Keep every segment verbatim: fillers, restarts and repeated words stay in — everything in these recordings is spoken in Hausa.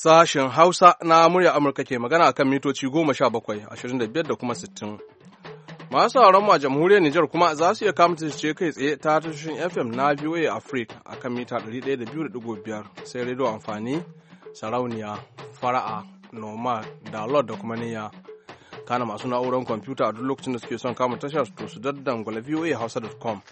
Sashen Hausa na murya Amurka ke magana akan mitoci goma sha bakwai, ashirin da biyar da kuma sittin. Masu sauran mu a jamhuriyar Nijar kuma za su iya kama ce kai tsaye ta tashoshin F M na V O A Africa akan mita ɗari ɗaya da biyu da ɗigo biyar sai rediyo amfani, sarauniya, fara'a, noma, da lord da kuma niyya. Kana masu na'urar kwamfuta a duk lokacin da suke son kama tashar to su daddangwala V O A hausa dot com.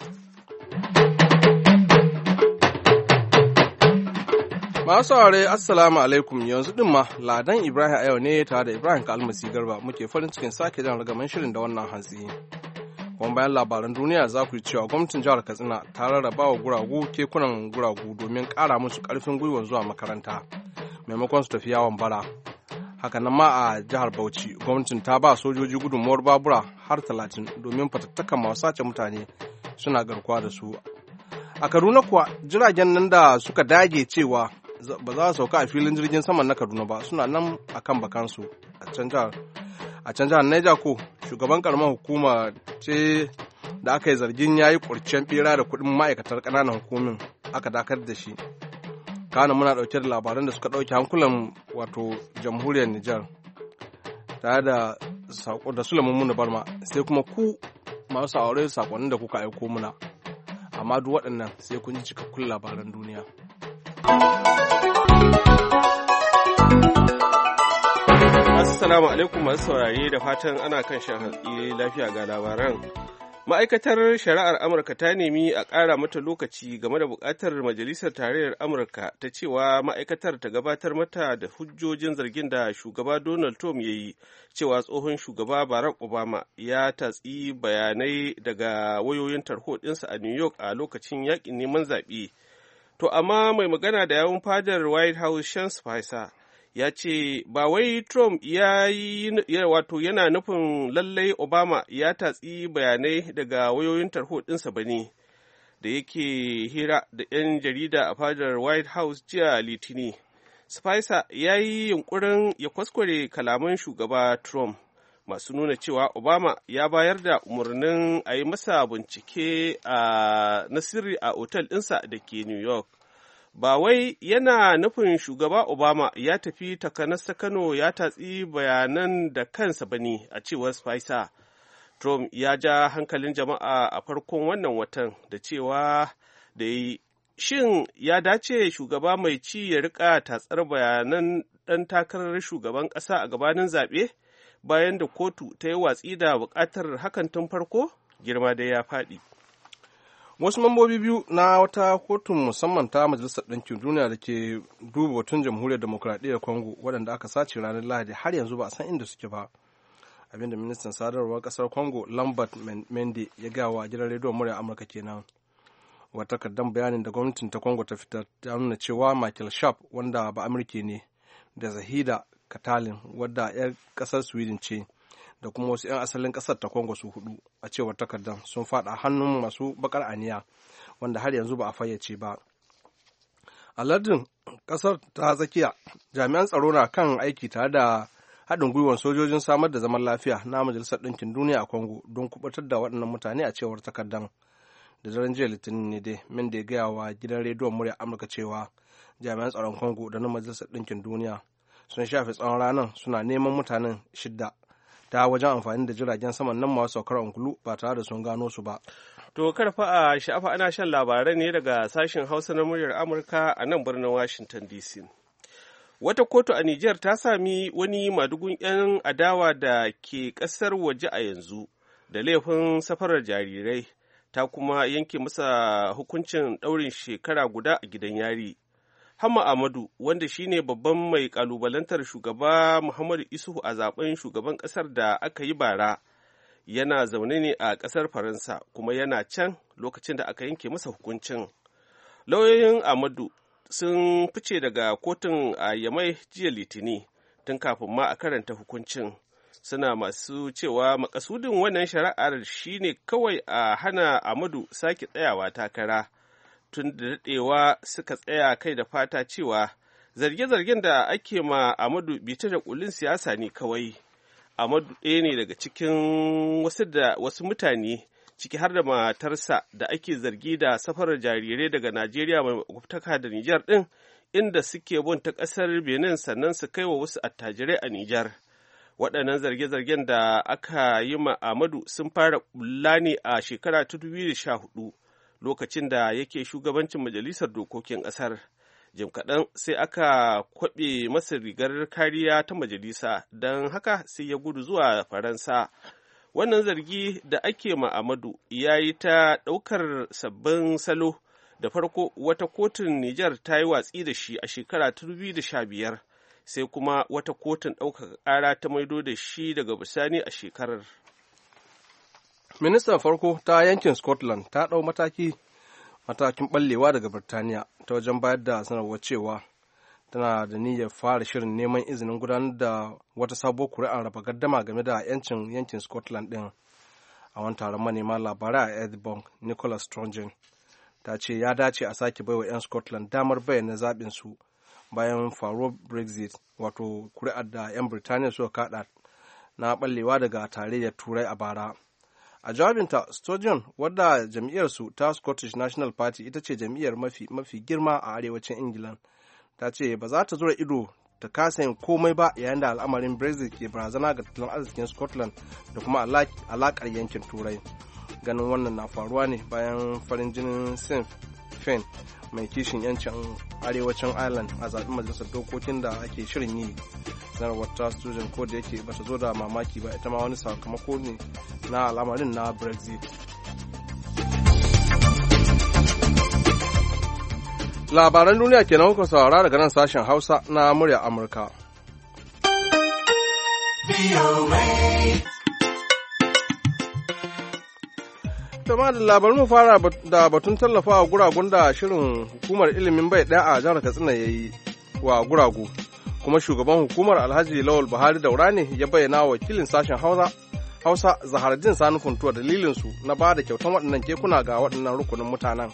Masu saurare assalamu alaikum, yanzu din ma Ladan Ibrahim a yau ne tare da Ibrahim Kalmasi Garba muke farin cikin sake jan ragaman shirin da wannan hantsi. Kuma bayan labaran duniya za ku yi cewa gwamnatin jihar Katsina ta rarraba wa guragu kekunan guragu domin ƙara musu ƙarfin gwiwa zuwa makaranta maimakon su tafi yawon bara. Hakanan ma a jihar Bauchi gwamnatin ta ba sojoji gudunmuwar babura har talatin domin fatattakan masu sace mutane suna garkuwa da su. A Kaduna kuwa jiragen nan da suka dage cewa ba za su sauka a filin jirgin saman na Kaduna ba suna nan a kan bakansu a can jihar a can jihar Niger ko shugaban karamar hukuma ce da aka yi zargin yayi kurcen bera da kuɗin ma'aikatar ƙananan hukumin aka dakar da shi. Kana muna ɗauke da labaran da suka ɗauke hankulan wato jamhuriyar Nijar tare da sako da Sulaiman Muna Barma sai kuma ku masu aure sakonnin da kuka aiko muna amma duk waɗannan sai kun ji cikakkun labaran duniya. Assalamu alaikum masu saurare da fatan ana kan shan hantsi lafiya ga labaran. Ma'aikatar Shari'ar Amurka ta nemi a ƙara mata lokaci game da buƙatar Majalisar Tarayyar Amurka ta cewa ma'aikatar ta gabatar mata da hujjojin zargin da shugaba Donald Trump ya yi cewa tsohon shugaba Barack Obama ya tatsi bayanai daga wayoyin tarho ɗinsa a New York a lokacin yaƙin neman zaɓe. To amma mai magana da yawun fadar White House Sean Spicer ya ce ba wai Trump ya yi wato yana nufin lallai Obama ya tatsi bayanai daga wayoyin tarho ɗinsa ba ne. Da yake hira da 'yan jarida a fadar White House jiya Litini, Spicer ya yi yunkurin ya kwaskware kalaman shugaba Trump masu nuna cewa Obama ya bayar da umarnin a yi masa bincike na sirri a otal ɗinsa da ke New York. Ba wai yana nufin shugaba Obama ya tafi takanas ta Kano ya tatsi bayanan da kansa ba ne, a cewar Spicer. Trump ya ja hankalin jama'a a farkon wannan watan da cewa da yi shin ya dace shugaba mai ci ya rika tatsar bayanan ɗan takarar shugaban ƙasa a gabanin zaɓe bayan da kotu ta yi watsi da buƙatar hakan tun farko? Girma dai ya faɗi. Wasu mambobi biyu na wata kotun musamman ta Majalisar Ɗinkin Duniya da ke duba batun Jamhuriyar Demokuraɗiyyar Congo waɗanda aka sace ranar Lahadi har yanzu ba a san inda suke ba. Abinda ministan sadarwar ƙasar Congo Lambert Mende ya gawa wa gidan rediyon murya Amurka kenan. Wata takardar bayanin da gwamnatin ta Congo ta fitar ta nuna cewa Michael Sharp wanda ba Amurke ne da Zahida Katalin wadda 'yar ƙasar Sweden ce da kuma wasu 'yan asalin ƙasar ta Congo su hudu a cewar takardar sun faɗa hannun masu bakar aniya wanda har yanzu ba a fayyace ba. A lardin ƙasar ta tsakiya jami'an tsaro na kan aiki tare da haɗin gwiwar sojojin samar da zaman lafiya na Majalisar Ɗinkin Duniya a Congo don kubutar da waɗannan mutane a cewar takardar. Da daren jiya Litinin ne dai min da ya gaya wa gidan rediyon murya Amurka cewa jami'an tsaron Congo da na Majalisar Ɗinkin Duniya sun shafe tsawon ranar suna neman mutanen shidda ta wajen amfani da jiragen saman nan masu saukar angulu ba tare da sun gano su ba. To karfa a sha'afa ana shan labarai ne daga sashen Hausa na muryar Amurka a nan birnin Washington D C. Wata kotu a Nijar ta sami wani madugun 'yan adawa da ke ƙasar waje a yanzu da laifin safarar jarirai, ta kuma yanke masa hukuncin ɗaurin shekara guda a gidan yari. Hamma Ahmadu, wanda shine babban mai kalubalantar shugaba Muhammadu Isuhu a zaben shugaban ƙasar da aka yi bara, yana zaune ne a ƙasar Faransa kuma yana can lokacin da aka yanke masa hukuncin. Lauyoyin Ahmadu sun fice daga kotun a Yamai jiya Litini tun kafin ma a karanta hukuncin. Suna masu cewa makasudin wannan shari'ar shine kawai a hana Ahmadu sake tsayawa takara. Tun da daɗewa suka tsaya kai da fata cewa zarge-zargen da ake ma Amadu bita da ƙulin siyasa ne kawai. Amadu ɗaya ne daga cikin wasu da wasu mutane ciki har da matarsa da ake zargi da safarar jarirai daga Najeriya mai makwabtaka da Nijar ɗin inda suke bin ta ƙasar Benin sannan su kai wa wasu attajirai a Nijar. Waɗannan zarge-zargen da aka yi ma Amadu sun fara bulla ne a shekara ta dubu biyu da sha hudu lokacin da yake shugabancin majalisar dokokin ƙasar. Jim kaɗan sai aka kwaɓe masa rigar kariya ta majalisa, don haka sai ya gudu zuwa Faransa. Wannan zargi da ake ma Amadu ya yi ta ɗaukar sabbin salo. Da farko wata kotun Nijar ta yi watsi da shi a shekara ta dubu biyu da sha biyar, sai kuma wata kotun ɗaukaka ƙara ta maido da shi daga bisani a shekarar. Ministan farko ta yankin Scotland ta ɗau mataki matakin ɓallewa daga Birtaniya ta wajen bayar da sanarwar cewa tana da niyyar fara shirin neman izinin gudanar da wata sabuwar kuri'ar raba gaddama game da 'yancin yankin Scotland ɗin. A wani taron manema labarai a Edinburgh, Nicola Sturgeon ta ce ya dace a sake baiwa 'yan Scotland damar bayyana zaɓin su bayan faruwar Brexit, wato kuri'ar da 'yan Birtaniya suka kaɗa na ɓallewa daga tarayyar Turai a bara. A jawabinta, Sturgeon, wadda jam'iyyarsu ta Scottish National Party ita ce jam'iyyar mafi, mafi girma a arewacin England, ta ce ba za ta zura ido ta kasa yin komai ba yayin da al'amarin Brexit ke barazana ga tattalin arzikin Scotland da kuma alaƙar yankin Turai. Ganin wannan na faruwa ne bayan farin jinin Sinn Féin mai kishin yancin arewacin Ireland a zaɓen majalisar dokokin da ake shirin yi. Sanarwar ta Sturgeon ko da yake bata zo da mamaki ba, ita ma wani sakamako ne na al'amarin na Brexit. Labaran duniya kenan kuka saurara daga nan sashen Hausa na murya Amurka. Tama da labarin mu fara da batun tallafawa guragun da shirin hukumar ilimin bai ɗaya a jihar Katsina ya yi wa guragu. Kuma shugaban hukumar Alhaji Lawal Buhari Daura ne ya bayyana wakilin sashen Hausa Hausa Zahardin Sani Funtuwa dalilinsu na ba da kyautan waɗannan kekuna ga waɗannan rukunin mutanen.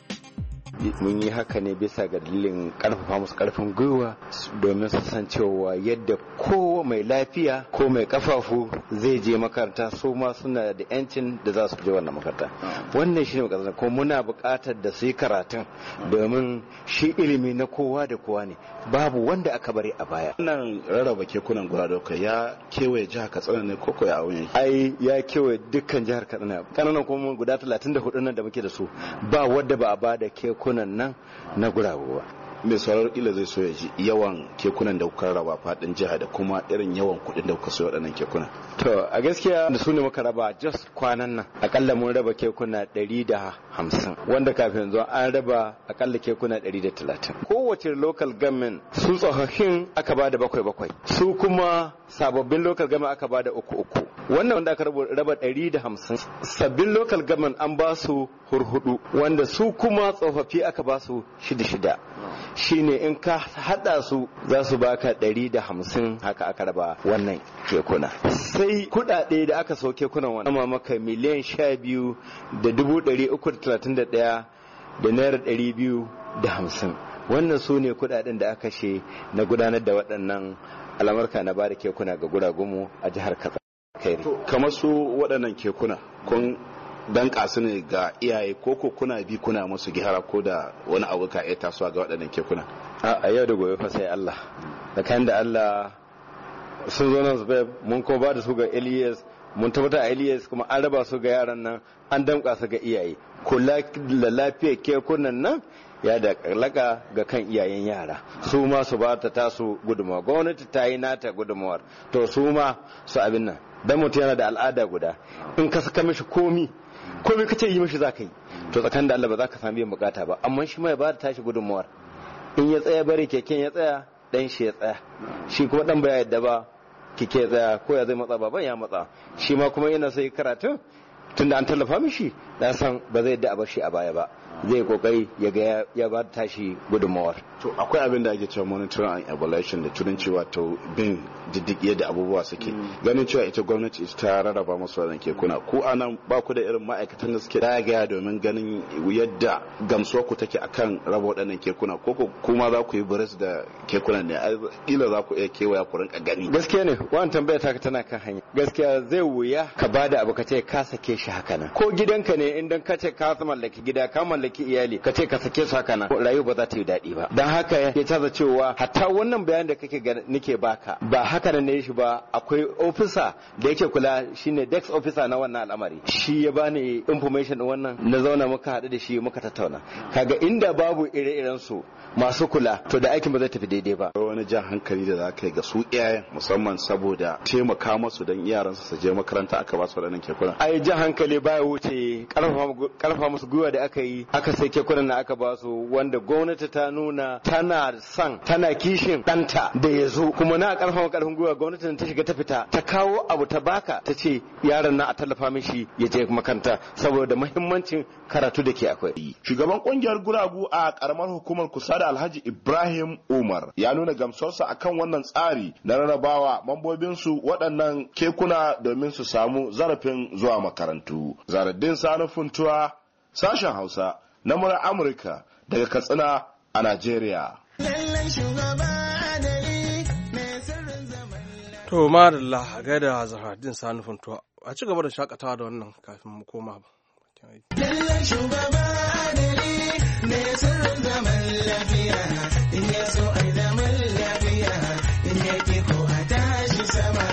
Mun yi haka ne bisa ga dalilin karfafa musu karfin gwiwa domin su san cewa yadda ko mai lafiya ko mai kafafu zai je makaranta, su ma suna da yancin da za su je wannan makaranta. Wannan shine makasar, kuma muna buƙatar da su yi karatun domin shi ilimi na kowa da kowa ne, babu wanda aka bari a baya. Wannan rarraba kekunan gura doka ya kewaye jihar Katsina ne ko ko ya wuce? Ai ya kewaye dukkan jihar Katsina. Kananan kuma guda talatin da hudu nan da muke da su ba wadda ba a ba da kekunan nan na gurawa. Mai saurar ila zai so ya ji yawan kekunan da kuka raba fadin jiha da kuma irin yawan kuɗin da kuka sayo waɗannan kekunan. To a gaskiya da su ne muka raba just kwanan nan akalla mun raba kekuna ɗari da hamsin, wanda kafin zuwa an raba akalla kekuna ɗari da talatin. Kowace local government su tsofaffin aka ba da bakwai bakwai, su kuma sababbin local government aka ba da uku uku. Wannan wanda aka raba ɗari da hamsin, sabbin local government an ba su hurhudu, wanda su kuma tsofaffi aka ba su shida shida. Shine in ka hada su za su baka ɗari da hamsin, haka aka raba wannan kekuna. Sai kudade da aka so kekunan wannan amma maka miliyan sha biyu da dubu ɗari uku da talatin da ɗaya da naira ɗari biyu da hamsin. Wannan su ne kudaden da aka she na gudanar da waɗannan al'amarka na bada kekuna ga guragumu a jihar Katsina. Kamar su waɗannan kekuna kun dan kasu ne ga iyaye ko ko kuna bi kuna musu gihara ko da wani abu ka iya tasowa ga waɗannan kekuna? A yau da gobe fa sai Allah. Da kan da Allah sun zo nan su bai mun kuma ba da su ga Elias, mun tabbata a Elias kuma an raba su ga yaran nan, an damƙa su ga iyaye. Kula da lafiyar kekunan nan ya da laka ga kan iyayen yara, su ma su ba ta tasu gudunmawa. Gwamnati ta yi nata gudunmawar, to su ma su abin nan. Dan mutum yana da al'ada guda, in ka saka mishi komi komai kace yi mishi zaka yi, to tsakanin da Allah ba za ka samu biyan bukata ba. Amma shi mai ba da tashi gudunmuwar, in ya tsaya bari keken ya tsaya, dan shi ya tsaya, shi kuma dan baya yadda ba keke ya tsaya, ko ya zai matsa baban ya matsa, shi ma kuma yana sai karatu tunda an tallafa mishi, na san ba zai yadda a bar shi a baya ba, zai kokari ya ga ya ba da tashi gudunmuwar. To akwai abin da ake cewa monitoring and evaluation da turanci, wato bin diddigi yadda abubuwa suke. Ganin cewa ita gwamnati ita ta rarraba musu wannan kekuna, ko anan ba ku da irin ma'aikatan da suke dagaya domin ganin yadda gamsuwar ku take akan raba waɗannan kekuna, ko kuma za ku yi buris da kekunan ne, kila za ku iya kewaya ku rinka gani? Gaskiya ne wannan tambaya ta tana kan hanya. Gaskiya zai wuya ka bada abu ka ce ka sake shi haka nan. Ko gidanka ne in dan ka ce ka mallaki gida, ka mallaki mallaki iyali ka ce ka sake su haka nan rayuwa ba za ta yi daɗi ba dan haka ya taza cewa hatta wannan bayan da kake nake baka ba haka nan ne shi ba akwai ofisa da yake kula shine desk officer na wannan al'amari shi ya bani information din wannan na zauna muka haɗu da shi muka tattauna kaga inda babu ire-iren su masu kula to da aikin ba zai tafi daidai ba wani jan hankali da za ka yi ga su iyayen musamman saboda taimaka musu don yaransu su je makaranta aka ba su waɗannan kekunan ai jan hankali baya wuce karfafa musu gwiwa da aka yi aka sai kekunan na aka ba su wanda gwamnati ta nuna tana son tana kishin ɗanta da ya zo kuma na karfafa karfin gwiwa gwamnati ta shiga ta fita ta kawo abu ta baka ta ce yaron na a tallafa mishi ya je makaranta saboda muhimmancin karatu da ke akwai. Shugaban kungiyar guragu a karamar hukumar kusa da Alhaji Ibrahim Umar ya nuna gamsarsa akan wannan tsari na rarrabawa mambobinsu waɗannan kekuna domin su samu zarafin zuwa makarantu. Zaradin Sani Funtuwa, sashen Hausa na murar Amurka daga Katsina a Najeriya. To madalla gaida Zahraddin Sani Funtuwa. A ci gaba da shakatawa da wannan kafin mu koma ba. Lallan shugaba adali ne sirrin zaman lafiya, in ya so ai zaman lafiya, in ya ke ko a tashi sama.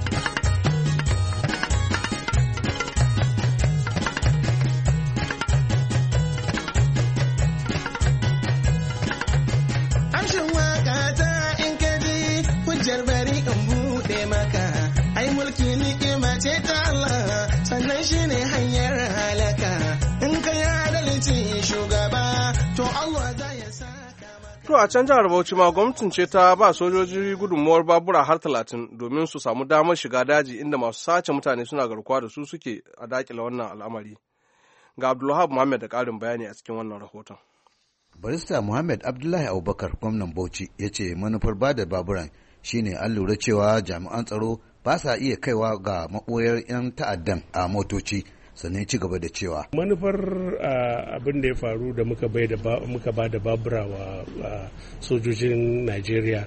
Amshin waka ta in ka ji hujjar bari in buɗe maka, ai mulki ni'ima ce ta Allah, sannan shi ne hanyar halaka. In ka yi adalci shugaba, to Allah za ya saka maka. To a can jihar Bauchi ma gwamnatin ce ta ba sojoji gudunmuwar babura har talatin domin su samu damar shiga daji inda masu sace mutane suna garkuwa da su suke a dakile wannan al'amari. Ga Abdulwahab Muhammad da ƙarin bayani a cikin wannan rahoton. Barista Muhammad Abdullahi Abubakar gwamnan Bauchi ya ce manufar ba da baburan shine an lura cewa jami'an tsaro ba sa iya kaiwa ga maɓoyar 'yan ta'addan a motoci, sannan ci gaba da cewa manufar abin da ya faru da muka ba da babura wa sojojin Najeriya,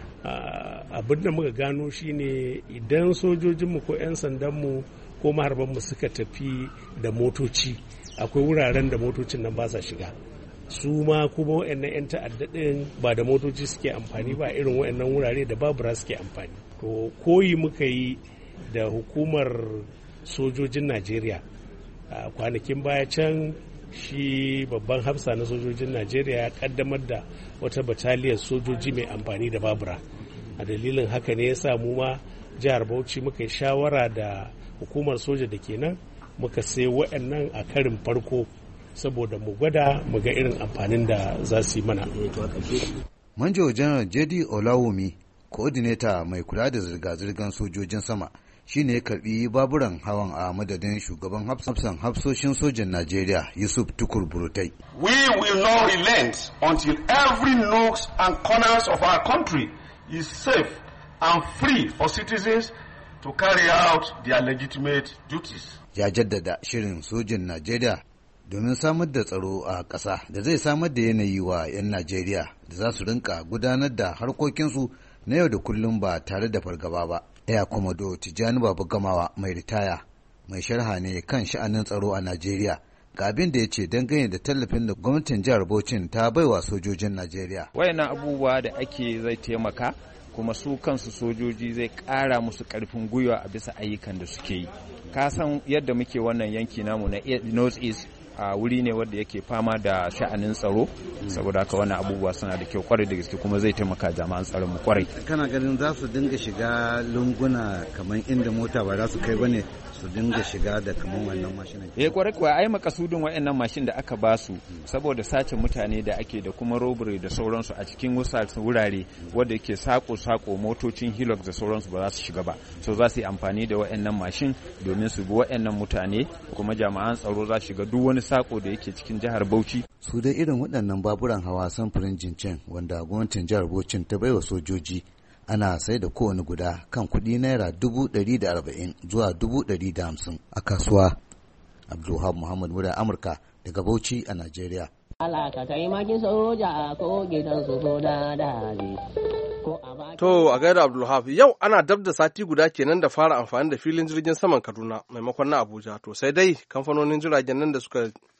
abin da muka gano shine idan sojojinmu ko 'yan sandanmu ko maharbanmu suka tafi da motoci, akwai wuraren da motocin nan ba sa shiga. Su ma kuma waɗannan 'yan ta'adda ɗin ba da motoci suke amfani ba, irin waɗannan wurare da babura suke amfani. To koyi muka yi da hukumar sojojin Najeriya a kwanakin baya can, shi babban hafsa na sojojin Najeriya ya kaddamar da wata bataliyar sojoji mai amfani da babura. A dalilin haka ne ya samu ma jihar Bauchi muka yi shawara da hukumar soja da kenan muka sai waɗannan a karin farko saboda mu gwada mu ga irin amfanin da za su yi mana. Manjo Janar J D Olawumi, coordinator mai kula da zirga-zirgar sojojin sama, shi ne ya karbi baburan hawan a madadin shugaban hafsan hafsoshin sojan Najeriya Yusuf Tukur Burutai. We will not relent until every nooks and corners of our country is safe and free for citizens to carry out their legitimate duties. Ya jaddada shirin sojan Najeriya domin samar da tsaro a ƙasa da zai samar da yanayi wa 'yan Najeriya da za su rinka gudanar da harkokinsu na yau da kullum ba tare da fargaba ba. Ɗaya Komodo Tijjani Babu Gamawa mai ritaya mai sharha ne kan sha'anin tsaro a Najeriya. Ga abin da ya ce dangane da tallafin da gwamnatin jihar Bauchi ta baiwa sojojin Najeriya. Wayannan abubuwa da ake zai taimaka kuma su kansu sojoji zai ƙara musu ƙarfin gwiwa a bisa ayyukan da suke yi. Ka san yadda muke wannan yanki namu na North East, a wuri ne wanda yake fama da sha'anin tsaro, saboda haka wannan abubuwa suna da kyau kwarai da gaske kuma zai taimaka jama'an tsaron mu kwarai. Kana ganin za su dinga shiga lunguna kamar inda mota ba za su kai bane, su dinga shiga da kamar wannan mashinan? Eh kwarai kuwa, ai makasudin wayannan mashin da aka ba su saboda sace mutane da ake da kuma robbery da sauransu a cikin wurare wanda yake sako sako motocin Hilux da sauransu ba za su shiga ba, so za su yi amfani da wayannan mashin domin su bi wayannan mutane, kuma jama'an tsaro za su shiga duk wani sako da yake cikin jihar Bauchi. Su dai irin waɗannan baburan hawa samfurin jincin wanda gwamnatin jihar Bauchi ta baiwa sojoji ana sai da kowane guda kan kuɗi naira dubu ɗari da arba'in zuwa dubu ɗari da hamsin a kasuwa. Abdulwahab Muhammad Mura Amurka daga Bauchi a Najeriya. Alaka taimakin soja ko gidan su ko dadali. To a gaida Abdulwahab, yau ana dab da sati guda kenan da fara amfani da filin jirgin saman Kaduna maimakon na Abuja. To sai dai kamfanonin jiragen nan da suka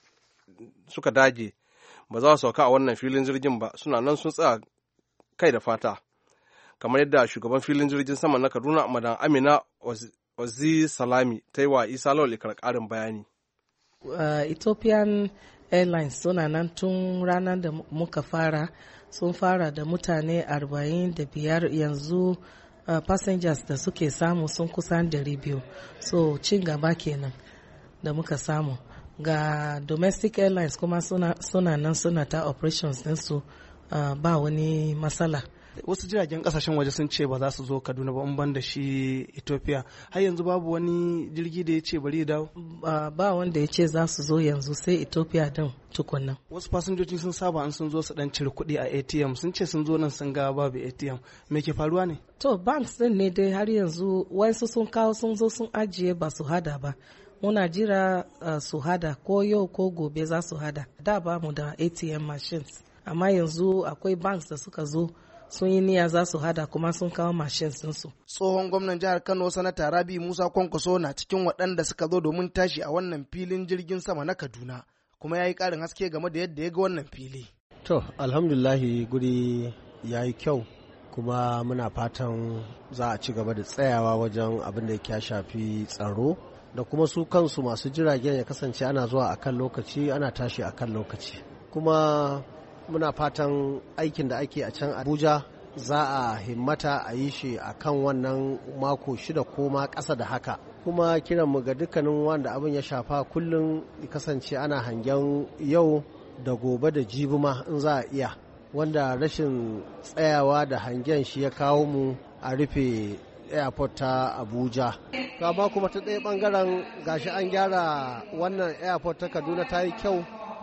suka dage ba za su sauka a wannan filin jirgin ba suna nan sun tsaya kai da fata kamar yadda shugaban filin jirgin sama na Kaduna madan Amina Ozi Salami ta yi wa Isa Lawal ƙarin bayani. Uh, Ethiopian Airlines suna nan tun ranar da muka fara sun fara da mutane arba'in da biyar yanzu uh, passengers da suke samu sun kusan dari biyu so cin gaba kenan da muka samu ga domestic airlines kuma suna, suna nan suna ta operations ɗinsu uh, ba wani matsala. Wasu jiragen kasashen waje sun ce ba za su zo Kaduna ba in ban da shi Ethiopia. Har yanzu babu wani jirgi da ya ce bari ya dawo? Uh, ba wanda ya ce za su zo yanzu sai Ethiopia din tukunna. Wasu fasinjoji sun saba an sun zo su dan cire kuɗi a A T M sun ce sun zo nan sun ga babu A T M. Me ke faruwa ne? To banks din ne dai har yanzu wasu sun kawo sun zo sun ajiye ba su hada ba. Muna jira uh, su hada ko yau ko gobe za su hada. Da ba mu da A T M machines. Amma yanzu akwai banks da suka zo sun yi niyya za su hada kuma sun kawo machines ɗinsu. Tsohon gwamnan jihar Kano Sanata Rabi Musa Kwankwaso na cikin waɗanda suka zo domin tashi a wannan filin jirgin sama na Kaduna kuma ya yi ƙarin haske game da yadda ya ga wannan fili. To, alhamdulahi guri ya yi kyau kuma muna fatan za a ci gaba da tsayawa wajen abin da ya shafi tsaro da kuma su kansu masu jiragen ya kasance ana zuwa a kan lokaci ana tashi a kan lokaci. Kuma muna fatan aikin da ake a can Abuja za a himmata a yi shi a kan wannan mako shida ko ma ƙasa da haka. Kuma kiranmu ga dukkanin wanda abin ya shafa kullum kasance ana hangen yau da gobe da jibi ma in za a iya. Wanda rashin tsayawa da hangen shi ya kawo mu a rufe airport ta Abuja. Kama kuma ta ɗaya ɓangaren gashi an gyara wannan airport ta Kaduna ta yi kyau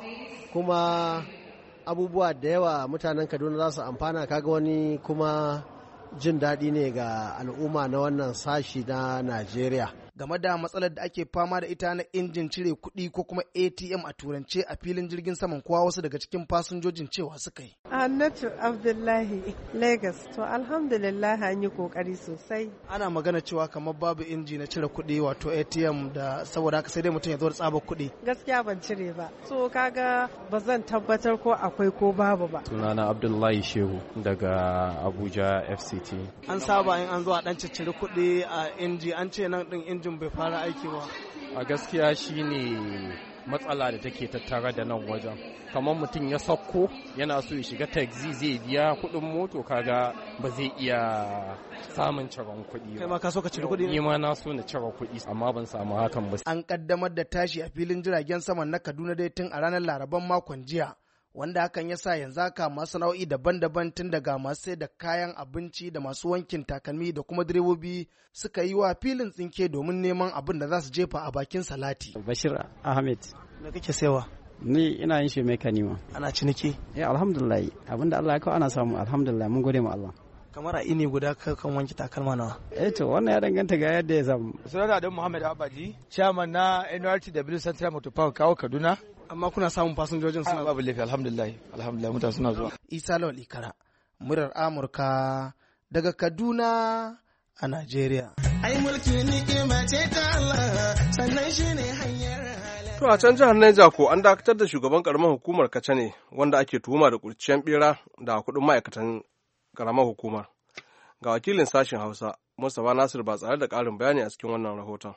kuma abubuwa da yawa mutanen Kaduna za su amfana kaga wani kuma jin daɗi ne ga al'umma na wannan sashi na Najeriya. Game da matsalar da ake fama da ita na injin cire kuɗi ko kuma A T M a turance a filin jirgin saman kowa wasu daga cikin fasinjojin cewa suka yi. Annatu Abdullahi, Lagos. To alhamdulillah an yi kokari sosai. Ana magana cewa kamar babu inji na cire kuɗi wato A T M da saboda haka sai dai mutum ya zo da tsabar kuɗi. Gaskiya ban cire ba. So kaga ba zan tabbatar ko akwai ko babu ba. Sunana Abdullahi Shehu daga Abuja F C T. An saba in an zo a dan ciccire kuɗi a inji an ce nan din injin bai fara aiki ba. A gaskiya shine matsala da take tattara da nan wajen. Kamar mutum ya sauko yana so ya shiga taxi zai biya kuɗin moto kaga ba zai iya samun ciron kuɗi ba. Kai ma ka so ka cire kuɗi ne? Ni ma na so na cire kuɗi amma ban samu hakan ba. An kaddamar da tashi a filin jiragen saman na Kaduna dai tun a ranar Laraban makon jiya. Wanda hakan ya sa yanzu haka masu sana'o'i daban-daban tun daga masu sai da kayan abinci da masu wankin takalmi da kuma direbobi suka yi wa filin tsinke domin neman abin da za su jefa a bakin salati. Bashir Ahmed. Me kake saiwa? Ni ina yin shi mai kanima. Ana ciniki? Eh alhamdulillah. Abinda Allah ya kawo ana samu alhamdulillah mun gode ma Allah. Kamar a ini guda kan wanki takalma nawa? Eh to wannan ya danganta ga yadda ya samu. Sunana Adamu Muhammad Abaji, chairman na N R T W Central Motor Park kawo Kaduna. Amma kuna samun fasinjojin suna babu laifi alhamdulillah alhamdulillah mutane suna zuwa. Isa Lawal Ikara, murar Amurka daga Kaduna a Najeriya. Ai mulki ni'ima ce ta Allah sannan shine hanyar halal. To a can jihar Niger ko an dakatar da shugaban karamar hukumar Kace ne wanda ake tuhuma da kurciyan bera da kuɗin ma'aikatan karamar hukumar. Ga wakilin sashen Hausa Mustapha Nasir ba tsare da ƙarin bayani a cikin wannan rahoton.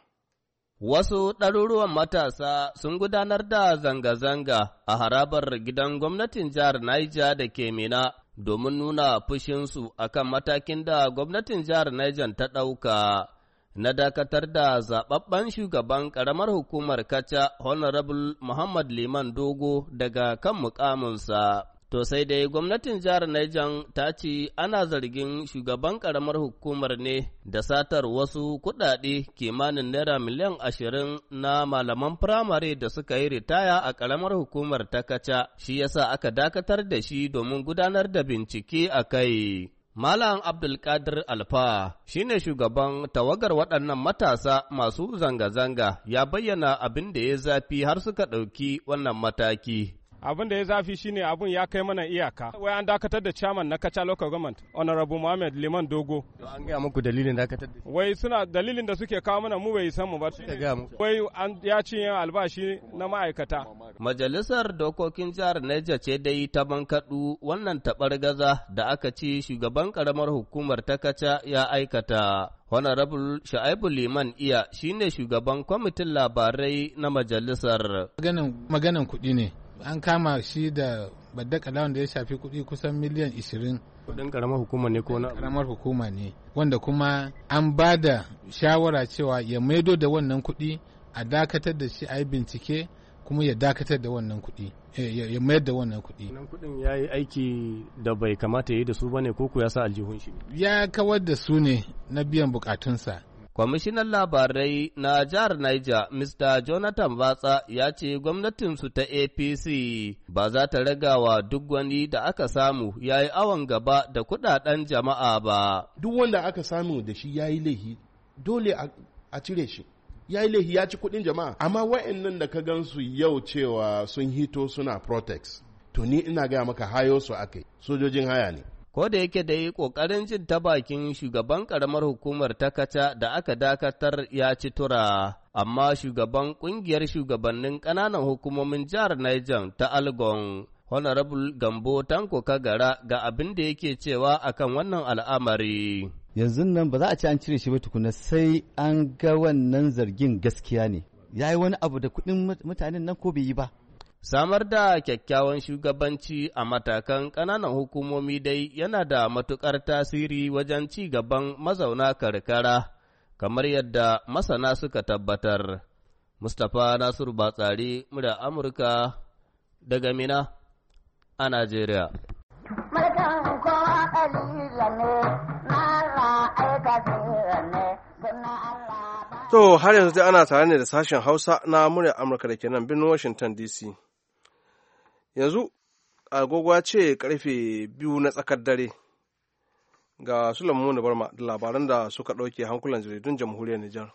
Wasu ɗaruruwan matasa sun gudanar da zanga-zanga a harabar gidan gwamnatin jihar Niger da ke Mina domin nuna fushinsu akan matakin da gwamnatin jihar Niger ta ɗauka na dakatar da zaɓaɓɓen shugaban ƙaramar hukumar Kacha Honorable Muhammad Liman Dogo daga kan muƙaminsa. To sai dai gwamnatin jihar Niger ta ce ana zargin shugaban ƙaramar hukumar ne da satar wasu kuɗaɗe kimanin naira miliyan ashirin na malaman firamare da suka yi ritaya a ƙaramar hukumar ta Kacha, shi yasa aka dakatar da shi domin gudanar da bincike a kai. Malam Abdulkadir Alfa shi ne shugaban tawagar waɗannan matasa masu zanga-zanga ya bayyana abin da ya zafi har suka ɗauki wannan mataki. abin da ya zafi shine abin ya kai mana iyaka wai an dakatar da chairman na Kacha local government honorable Muhammad Liman Dogo. An gaya muku dalilin dakatar da wai suna dalilin da suke kawo mana mu bai san mu ba wai an ya cinye albashi na ma'aikata. Majalisar dokokin jihar Niger ce dai ta bankaɗu wannan taɓargaza da aka ci shugaban ƙaramar hukumar ta Kacha ya aikata. Honorable Sha'ibu Liman Iya shine shugaban kwamitin labarai na majalisar. Maganan kuɗi ne. An kama shi da baddakala da ya shafi kuɗi kusan miliyan ishirin. Kudin karamar hukuma ne ko na? Karamar hukuma ne, wanda kuma an ba da shawara cewa ya maido da wannan kuɗi a dakatar da shi a yi bincike kuma ya dakatar da wannan kuɗi, ya mayar da wannan kuɗi. Wannan kuɗin ya yi aiki da bai kamata ya yi da su bane ko ku ya sa aljihun shi? Ya kawar da su ne na biyan bukatunsa. Kwamishinan labarai na jihar Niger, Mister Jonathan Batsa ya ce gwamnatinsu ta A P C ba za ta ragawa duk wani da aka samu ya yi awon gaba da kudaden jama'a ba. Duk wanda aka samu da shi ya yi laihi, dole a cire shi. Ya yi laihi ya ci kudin jama'a. Amma wa'annan da ka gansu yau cewa sun hito suna protest, to ni ina gaya maka hayo su akai, sojojin haya ne. Ko da yake da yi ƙoƙarin jin ta bakin shugaban ƙaramar hukumar ta Kacha da aka dakatar ya ci tura, amma shugaban ƙungiyar shugabannin ƙananan hukumomin jihar Niger ta Algon, Honorable Gambo Tanko Kagara ga abin da yake cewa akan wannan al'amari. Yanzu nan ba za a ci an cire shi ba tukuna sai an ga wannan zargin gaskiya ne. Ya yi wani abu da kuɗin mutanen nan ko bai yi ba. Samar da kyakkyawan shugabanci a matakan ƙananan hukumomi dai yana da matuƙar tasiri wajen ci gaban mazauna karkara, kamar yadda masana suka tabbatar. Mustapha Nasiru Batsari, murya Amurka, daga Mina a Najeriya. To, har yanzu dai ana tare ne da sashen Hausa na murya Amurka da ke nan birnin Washington D C. Yanzu agogo ce karfe biyu na tsakar dare ga Sulaimu Barma da labaran da suka ɗauke hankulan jaridun jamhuriyar Nijar.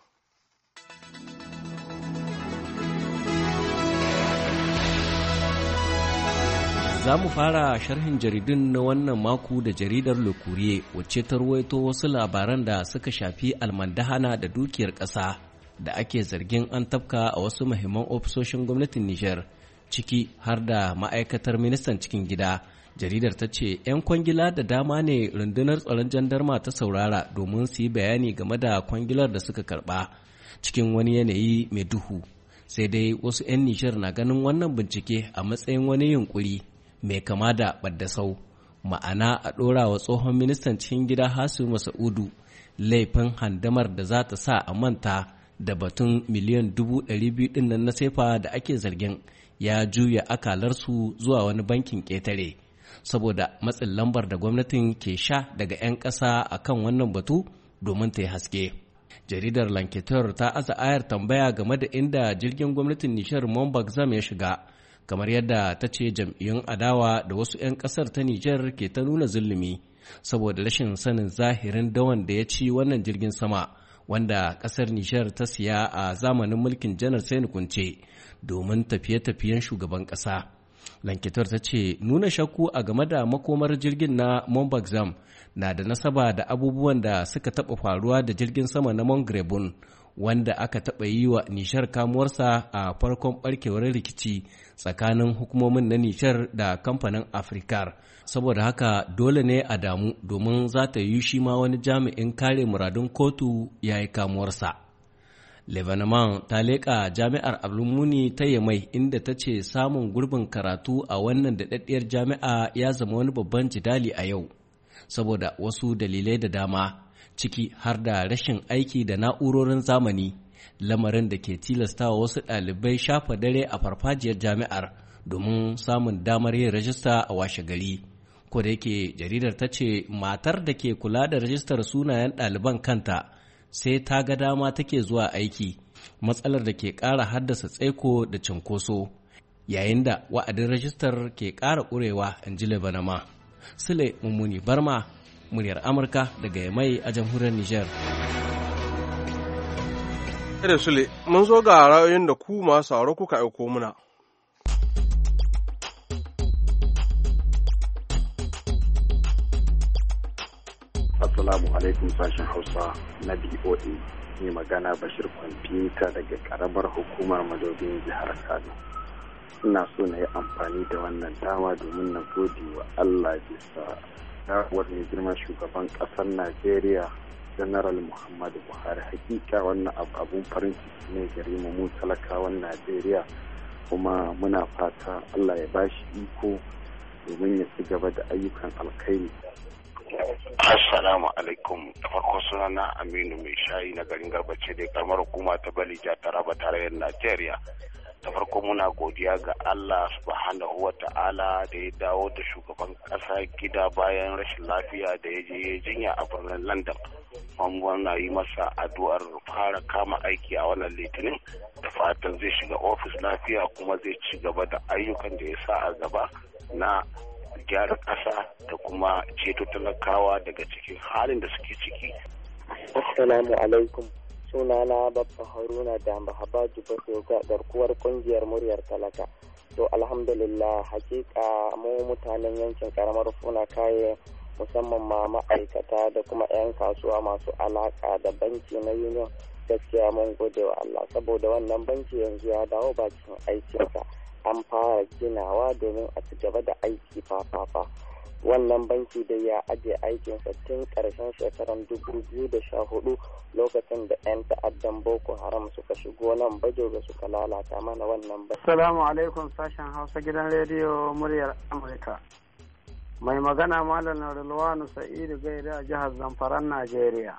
Za mu fara sharhin jaridun na wannan mako da jaridar Le Courrier wacce ta ruwaito wasu labaran da suka shafi almandahana da dukiyar ƙasa da ake zargin an tafka a wasu muhimman ofisoshin gwamnatin Nijar. Ciki har da ma'aikatar ministan cikin gida. Jaridar ta ce 'yan kwangila da dama ne rundunar tsaron jandarma ta saurara domin su yi bayani game da kwangilar da suka karba cikin wani yanayi mai duhu. Sai dai wasu 'yan Nijar na ganin wannan bincike a matsayin wani yunkuri mai kama da baddasau, ma'ana a ɗora wa tsohon ministan cikin gida Hasiru Masa'udu laifin handamar da za ta sa a manta da batun miliyan dubu ɗari biyu ɗin nan na sefa da ake zargin ya juya akalarsu zuwa wani bankin ƙetare saboda matsin lambar da gwamnatin ke sha daga 'yan ƙasa a kan wannan batu domin ta yi haske. Jaridar Lanketer ta aza ayar tambaya game da inda jirgin gwamnatin Nishar Mombazam ya shiga, kamar yadda ta ce jam'iyyun adawa da wasu 'yan ƙasar ta Nijar ke ta nuna zulumi saboda rashin sanin zahirin dawan da ya ci wannan jirgin sama wanda ƙasar Nijar ta siya a zamanin mulkin Janar Sani Kunce domin tafiye-tafiyen shugaban ƙasa. Lankitar ta ce nuna shakku a game da makomar jirgin na Mombazam na da nasaba da abubuwan da suka taɓa faruwa da jirgin sama na Mongrebon wanda aka taɓa yi wa Nishar kamuwarsa a farkon ɓarkewar rikici tsakanin hukumomin na Nishar da kamfanin Afrikar. Saboda haka dole ne a damu domin za ta yi shi ma wani jami'in kare muradun kotu ya yi kamuwarsa. Lebanon ta leƙa jami'ar Abdulmuni ta Yamai inda ta ce samun gurbin karatu a wannan daɗaɗɗiyar jami'a ya zama wani babban jidali a yau, saboda wasu dalilai da dama, ciki har da rashin aiki da na'urorin zamani, lamarin da ke tilastawa wasu ɗalibai shafa dare a farfajiyar jami'ar domin samun damar yin rajista a washe gari. Ko da yake jaridar ta ce matar da ke kula da rajistar sunayen ɗaliban kanta sai ta ga dama take zuwa aiki, matsalar da ke ƙara haddasa tsaiko da cinkoso yayin da wa'adin rajistar ke ƙara ƙurewa, in ji Lebanama. Sule Mummuni Barma, muryar Amurka daga Yamai a jamhuriyar Nijar. Kada Sule, mun zo ga ra'ayoyin da ku masu sauraro kuka aiko muna. Assalamu alaikum sashen Hausa na B O A. Mai magana Bashir Kwamfuta daga karamar hukumar Madobin jihar Kano. Ina so na yi amfani da wannan dama domin na gode wa Allah bisa dawowar mai girma shugaban ƙasar Najeriya General Muhammadu Buhari. Hakika wannan abun farin ciki ne gare mu mu talakawan Najeriya, kuma muna fata Allah ya bashi iko domin ya ci gaba da ayyukan alkhairi. Assalamu alaikum. Da farko sunana Aminu mai shayi na garin Garbace da karamar hukuma ta Balija Taraba tarayyar Najeriya. Da farko muna godiya ga Allah subhanahu wa ta'ala da ya dawo da shugaban kasa gida bayan rashin lafiya da ya je ya jinya a birnin London. Muna yi masa addu'ar fara kama aiki a wannan litinin, da fatan zai shiga ofis lafiya kuma zai ci gaba da ayyukan da ya sa a gaba na gyara ƙasa da kuma ceto talakawa daga cikin halin da suke ciki. Assalamu alaikum. Sunana Babba Haruna da Mahabaji Basoga, garkuwar kungiyar muryar talaka. To alhamdulillah, hakika mu mutanen yankin karamar funa kaye, musamman ma ma'aikata da kuma 'yan kasuwa masu alaka da banki na union, gaskiya mun gode wa Allah saboda wannan banki yanzu ya dawo bakin aikinsa. An fara ginawa domin a ci gaba da aiki fafafa. Wannan banki dai ya ajiye aikinsa tun ƙarshen shekarar dubu biyu da sha hudu lokacin da 'yan ta'addan Boko Haram suka shigo nan bajoga suka lalata mana wannan banki. Assalamu alaikum sashen Hausa gidan rediyo muryar Amurka. Mai magana Malam Rilwanu Sa'idu Gaida a jihar Zamfaran Najeriya.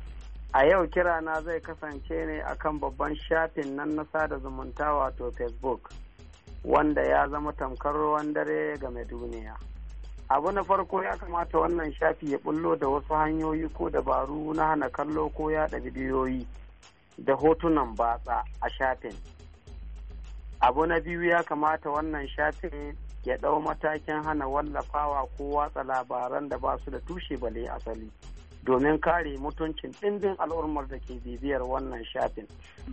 A yau kirana zai kasance ne akan babban shafin nan na sada zumunta wato Facebook, wanda ya zama tamkar ruwan dare game duniya. Abu na farko, ya kamata wannan shafi ya bullo da wasu hanyoyi ko dabaru na hana kallo ko yaɗa bidiyoyi da hotunan batsa a shafin. Abu na biyu, ya kamata wannan shafin ya ɗau matakin hana wallafawa ko watsa labaran da ba su da tushe bale asali, domin kare mutuncin ɗimbin al'ummar da ke bibiyar wannan shafin.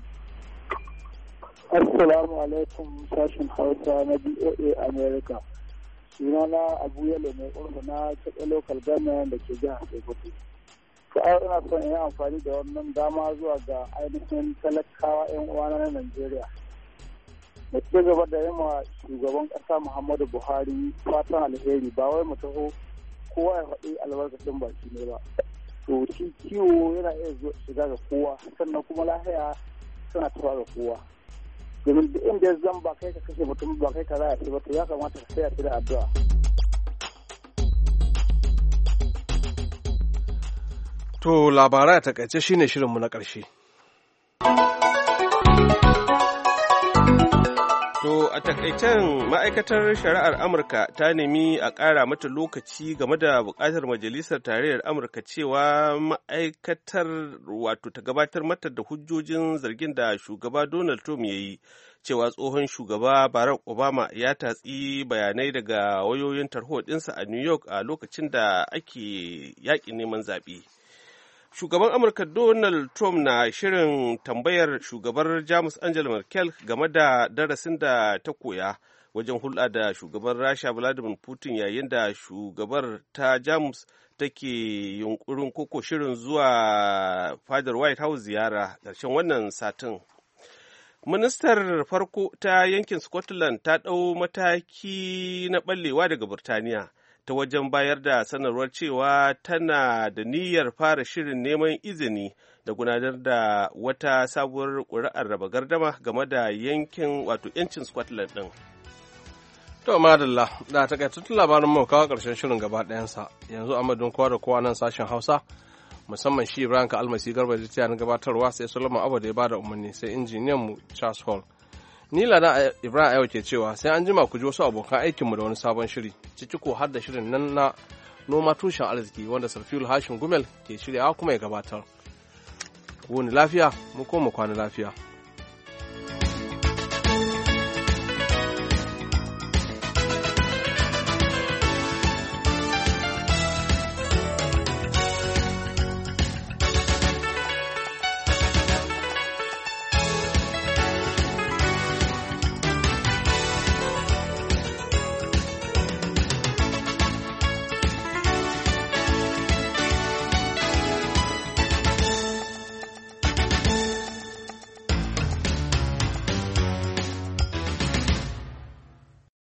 Assalamu alaikum sashen Hausa na B O A America. Sunana Abu Yalo mai ƙurfa na Kaɗe Local Government da ke jihar Sokoto. To ai ina son in yi amfani da wannan dama zuwa ga ainihin talakawa 'yan uwana na Najeriya. Mu ci gaba da yi ma shugaban ƙasa Muhammadu Buhari fatan alheri, ba wai mu taho kowa ya faɗi albarkacin baki ne ba. To shi kiwo yana iya shiga ga kowa, sannan kuma lahiya tana tafa ga kowa. Domin duk inda zan ba kai ka kashe mutum ba kai ka raya ce ba, to ya kamata ka saya shi da addu'a. To labarai a takaice shine shirinmu na ƙarshe. To a takaicen ma'aikatar shari'ar Amurka ta nemi a ƙara mata lokaci game da buƙatar Majalisar Tarayyar Amurka cewa ma'aikatar wato ta gabatar mata da hujjojin zargin da shugaba Donald Trump ya yi cewa tsohon shugaba Barack Obama ya tatsi bayanai daga wayoyin tarho ɗinsa a New York a lokacin da ake yaƙin neman zaɓe. Shugaban Amurka Donald Trump na shirin tambayar shugabar Jamus Angela Merkel game da darasin da ta koya wajen hulɗa da shugaban Rasha Vladimir Putin yayin da shugabar ta Jamus take yunkurin koko shirin zuwa fadar White House ziyara ƙarshen wannan satin. Ministar farko ta yankin Scotland ta ɗau mataki na ɓallewa daga Burtaniya ta wajen bayar da sanarwar cewa tana da niyyar fara shirin neman izini da gudanar da wata sabuwar ƙuri'ar raba gardama game da yankin wato 'yancin Scotland ɗin. To madalla, da takaitattun labarin mu kawo ƙarshen shirin gaba ɗayansa, yanzu amadun kowa da kowa nan sashen Hausa, musamman shi Ibrahim ka almasi garba da ta gabatarwa, sai Solomon Abu da ya bada umarni, sai injiniyan mu Charles Hall. Ni Lada Ibrahim Ayo ke cewa sai an jima ku ji wasu abokan aikinmu da wani sabon shiri, ciki ko har da shirin nan na noma tushen arziki wanda Sarfiyul Hashim Gumel ke shiryawa kuma ya gabatar. Ku ni lafiya, mu koma kwana lafiya.